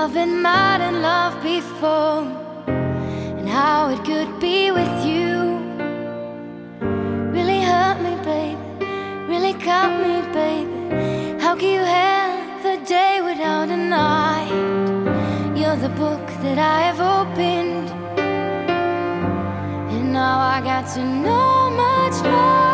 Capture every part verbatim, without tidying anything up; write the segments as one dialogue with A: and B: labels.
A: I've been mad in love before, and how it could be with you really hurt me, baby, really cut me, baby. How can you have a day without a night? You're the book that I have opened, and now I got to know much more.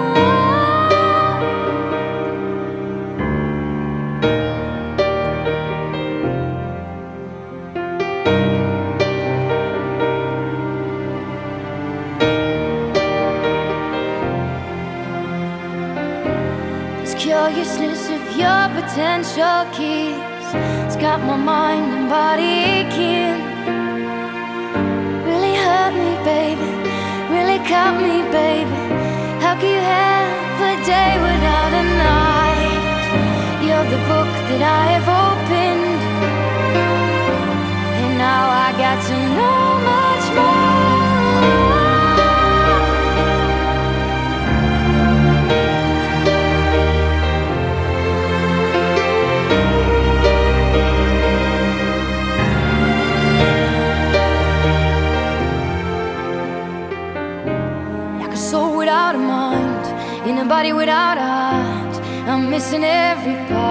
A: Curiousness of your potential keys, it's got my mind and body aching. Really hurt me, baby, really cut me, baby. How can you have a day without a night? You're the book that I have opened, and now I got to know much more. Soul without a mind, in a body without a heart. I'm missing every part.